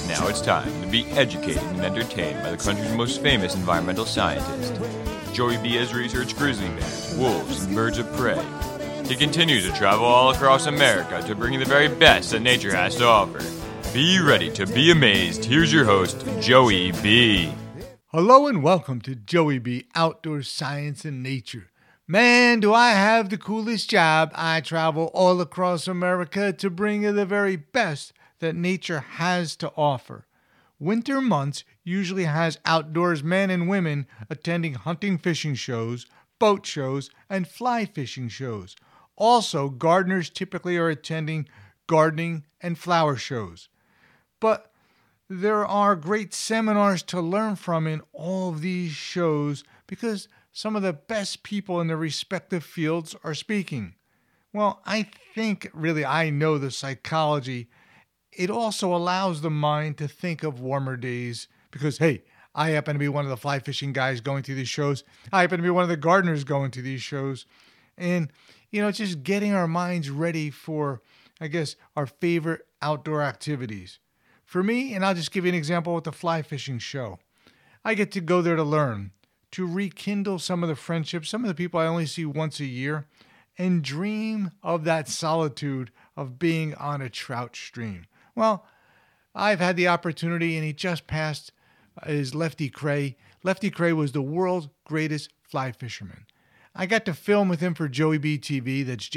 Now it's time to be educated and entertained by the country's most famous environmental scientist. Joey B has researched grizzly bears, wolves, and birds of prey. He continues to travel all across America to bring you the very best that nature has to offer. Be ready to be amazed. Here's your host, Joey B. Hello and welcome to Joey B. Outdoor Science and Nature. Man, do I have the coolest job. I travel all across America to bring you the very best that nature has to offer. Winter months usually has outdoors men and women attending hunting fishing shows, boat shows, and fly fishing shows. Also, gardeners typically are attending gardening and flower shows. But there are great seminars to learn from in all of these shows because some of the best people in their respective fields are speaking. Well, I think really I know the psychology. It also allows the mind to think of warmer days because, hey, I happen to be one of the fly fishing guys going to these shows. I happen to be one of the gardeners going to these shows. And, just getting our minds ready for, our favorite outdoor activities. For me, and I'll just give you an example with the fly fishing show. I get to go there to learn, to rekindle some of the friendships, some of the people I only see once a year, and dream of that solitude of being on a trout stream. Well, I've had the opportunity, and he just passed, is Lefty Kreh. Lefty Kreh was the world's greatest fly fisherman. I got to film with him for Joey B TV, that's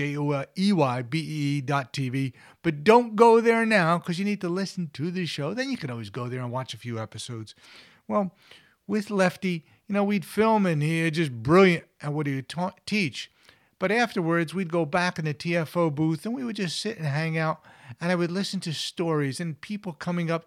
JoeyBee.tv, but don't go there now because you need to listen to the show. Then you can always go there and watch a few episodes. Well, with Lefty, we'd film and he was just brilliant at what he would teach. But afterwards, we'd go back in the TFO booth and we would just sit and hang out and I would listen to stories and people coming up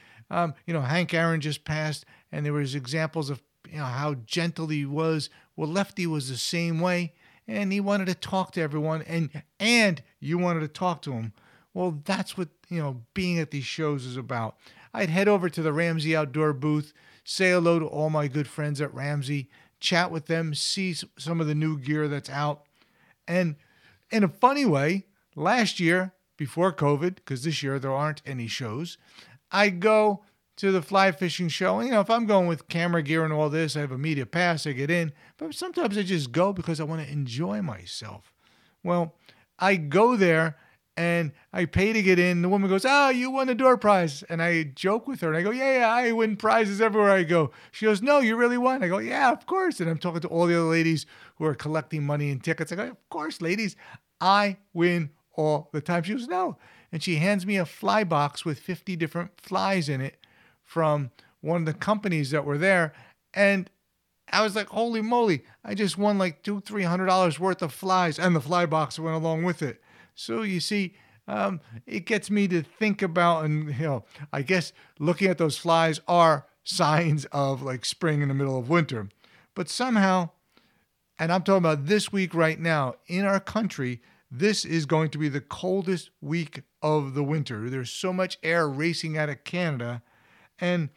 Hank Aaron just passed and there was examples of how gentle he was. Well, Lefty was the same way, and he wanted to talk to everyone, and you wanted to talk to him. Well, that's what, being at these shows is about. I'd head over to the Ramsey Outdoor booth, say hello to all my good friends at Ramsey, chat with them, see some of the new gear that's out. And in a funny way, last year, before COVID, because this year there aren't any shows, I go to the fly fishing show. And, if I'm going with camera gear and all this, I have a media pass, I get in. But sometimes I just go because I want to enjoy myself. Well, I go there and I pay to get in. The woman goes, "Oh, you won a door prize." And I joke with her and I go, yeah, I win prizes everywhere I go. She goes, "No, you really won." I go, "Yeah, of course." And I'm talking to all the other ladies who are collecting money and tickets. I go, "Of course, ladies, I win all the time." She goes, "No." And she hands me a fly box with 50 different flies in it from one of the companies that were there. And I was like, holy moly, I just won like $200-300 worth of flies and the fly box went along with it. So you see, it gets me to think about, and I guess looking at those flies are signs of like spring in the middle of winter. But somehow, and I'm talking about this week right now, in our country, this is going to be the coldest week of the winter. There's so much air racing out of Canada. And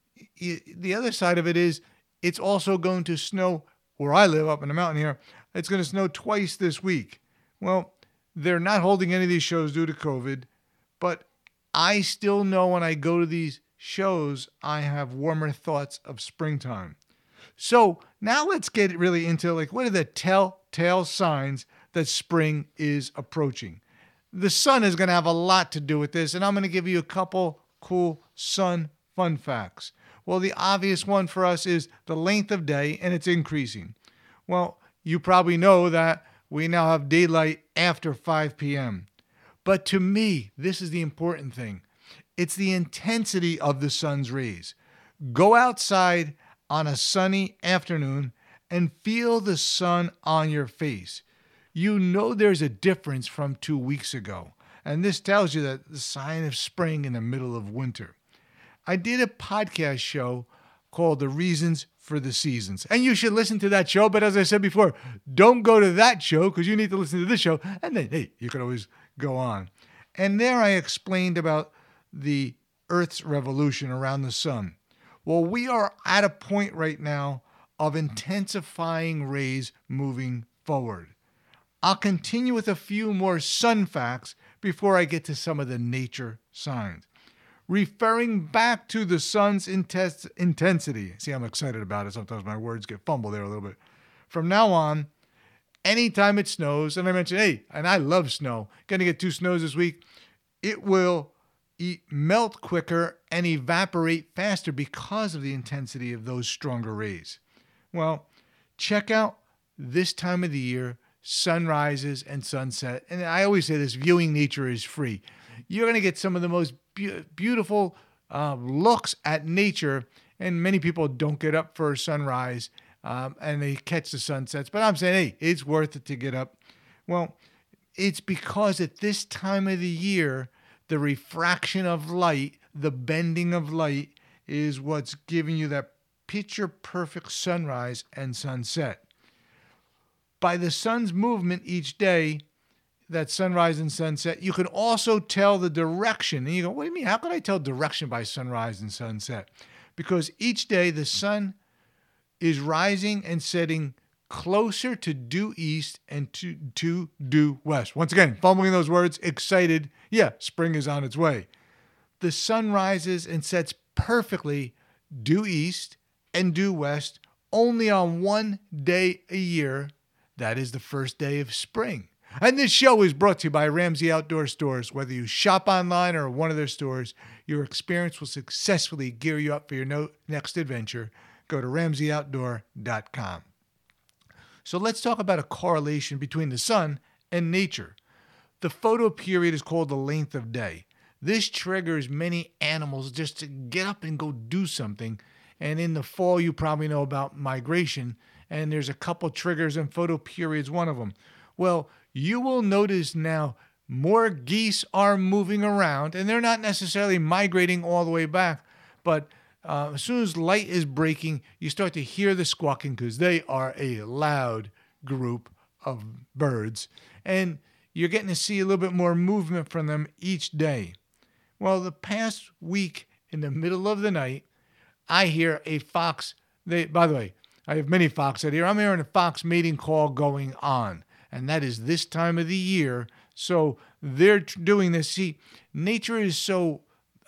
the other side of it is it's also going to snow where I live up in the mountain here. It's going to snow twice this week. Well, they're not holding any of these shows due to COVID, but I still know when I go to these shows, I have warmer thoughts of springtime. So now let's get really into what are the telltale signs that spring is approaching. The sun is going to have a lot to do with this, and I'm going to give you a couple cool sun fun facts. Well, the obvious one for us is the length of day, and it's increasing. Well, you probably know that we now have daylight after 5 p.m. But to me, this is the important thing. It's the intensity of the sun's rays. Go outside on a sunny afternoon and feel the sun on your face. You know there's a difference from 2 weeks ago. And this tells you that the sign of spring in the middle of winter. I did a podcast show called The Reasons for the Seasons. And you should listen to that show. But as I said before, don't go to that show because you need to listen to this show. And then, hey, you can always go on. And there I explained about the Earth's revolution around the sun. Well, we are at a point right now of intensifying rays moving forward. I'll continue with a few more sun facts before I get to some of the nature signs. referring back to the sun's intensity. See, I'm excited about it. Sometimes my words get fumbled there a little bit. From now on, anytime it snows, and I mentioned, hey, and I love snow, going to get 2 snows this week, it will melt quicker and evaporate faster because of the intensity of those stronger rays. Well, check out this time of the year, sunrises and sunset. And I always say this, viewing nature is free. You're going to get some of the most beautiful looks at nature, and many people don't get up for a sunrise and they catch the sunsets. But I'm saying, hey, it's worth it to get up. Well, it's because at this time of the year, the refraction of light, the bending of light, is what's giving you that picture-perfect sunrise and sunset. By the sun's movement each day, that sunrise and sunset, you can also tell the direction. And you go, what do you mean? How can I tell direction by sunrise and sunset? Because each day the sun is rising and setting closer to due east and to due west. Once again, fumbling those words, excited. Yeah, spring is on its way. The sun rises and sets perfectly due east and due west only on one day a year. That is the first day of spring. And this show is brought to you by Ramsey Outdoor Stores. Whether you shop online or one of their stores, your experience will successfully gear you up for your next adventure. Go to RamseyOutdoor.com. So let's talk about a correlation between the sun and nature. The photoperiod is called the length of day. This triggers many animals just to get up and go do something. And in the fall, you probably know about migration. And there's a couple triggers, and photoperiod's one of them. Well, you will notice now more geese are moving around, and they're not necessarily migrating all the way back, but as soon as light is breaking, you start to hear the squawking because they are a loud group of birds, and you're getting to see a little bit more movement from them each day. Well, the past week, in the middle of the night, I hear a fox. By the way, I have many fox out here. I'm hearing a fox mating call going on. And that is this time of the year. So they're doing this. See, nature is so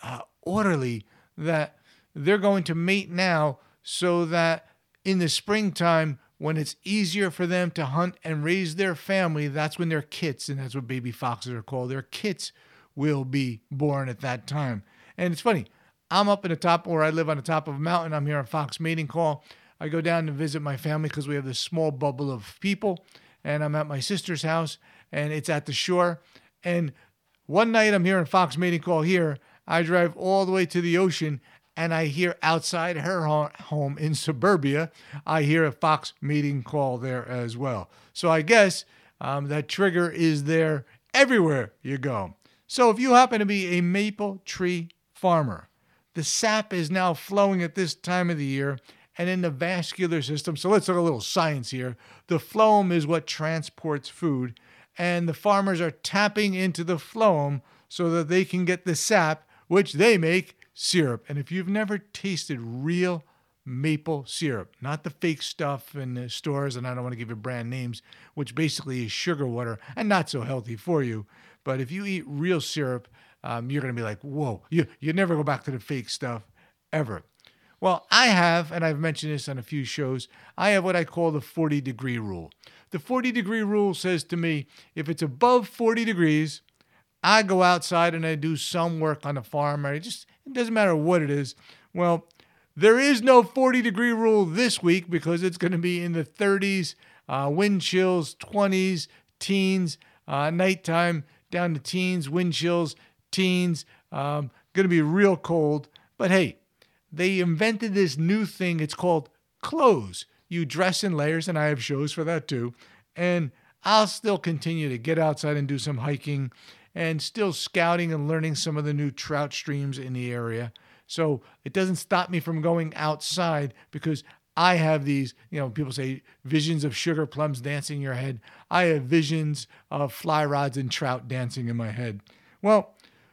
orderly that they're going to mate now so that in the springtime, when it's easier for them to hunt and raise their family, that's when their kits, and that's what baby foxes are called, their kits will be born at that time. And it's funny. I'm up in the top where I live on the top of a mountain. I'm hearing a fox mating call. I go down to visit my family because we have this small bubble of people. And I'm at my sister's house, and it's at the shore. And one night I'm hearing fox mating call here. I drive all the way to the ocean, and I hear outside her home in suburbia, I hear a fox mating call there as well. So I guess that trigger is there everywhere you go. So if you happen to be a maple tree farmer, the sap is now flowing at this time of the year, and in the vascular system. So let's look a little science here. The phloem is what transports food, and the farmers are tapping into the phloem so that they can get the sap, which they make syrup. And if you've never tasted real maple syrup, not the fake stuff in the stores, and I don't want to give you brand names, which basically is sugar water and not so healthy for you. But if you eat real syrup, you're going to be like, whoa, you never go back to the fake stuff ever. Well, I have, and I've mentioned this on a few shows, I have what I call the 40-degree rule. The 40-degree rule says to me, if it's above 40 degrees, I go outside and I do some work on the farm. It doesn't matter what it is. Well, there is no 40-degree rule this week because it's going to be in the 30s, wind chills, 20s, teens, nighttime down to teens, wind chills, teens. Going to be real cold. But hey, they invented this new thing. It's called clothes. You dress in layers, and I have shows for that too. And I'll still continue to get outside and do some hiking and still scouting and learning some of the new trout streams in the area. So it doesn't stop me from going outside because I have these, people say visions of sugar plums dancing in your head. I have visions of fly rods and trout dancing in my head. Well,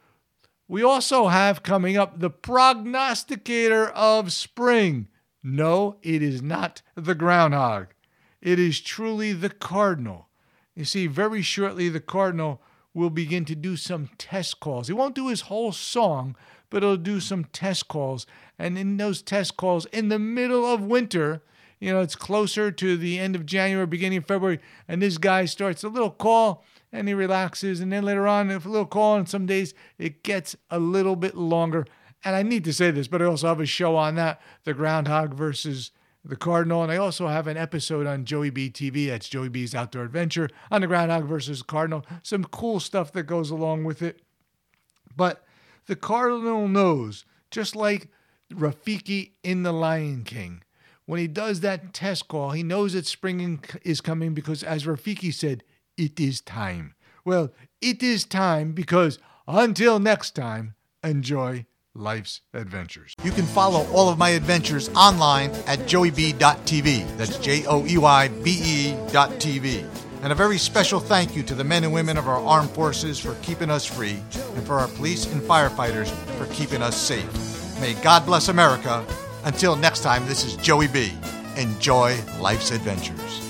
we also have coming up the prognosticator of spring. No, it is not the groundhog. It is truly the cardinal. You see, very shortly, the cardinal will begin to do some test calls. He won't do his whole song, but it'll do some test calls. And in those test calls, in the middle of winter, it's closer to the end of January, beginning of February, and this guy starts a little call, and he relaxes, and then later on, a little call, and some days it gets a little bit longer. And I need to say this, but I also have a show on that, the Groundhog versus the Cardinal, and I also have an episode on Joey B TV, that's Joey B's Outdoor Adventure, on the Groundhog versus Cardinal. Some cool stuff that goes along with it. But the Cardinal knows, just like Rafiki in The Lion King, when he does that test call, he knows that spring is coming because, as Rafiki said, it is time. Well, it is time because until next time, enjoy life's adventures. You can follow all of my adventures online at joeyb.tv. That's JOEYBE.tv. And a very special thank you to the men and women of our armed forces for keeping us free, and for our police and firefighters for keeping us safe. May God bless America. Until next time, this is Joey B. Enjoy life's adventures.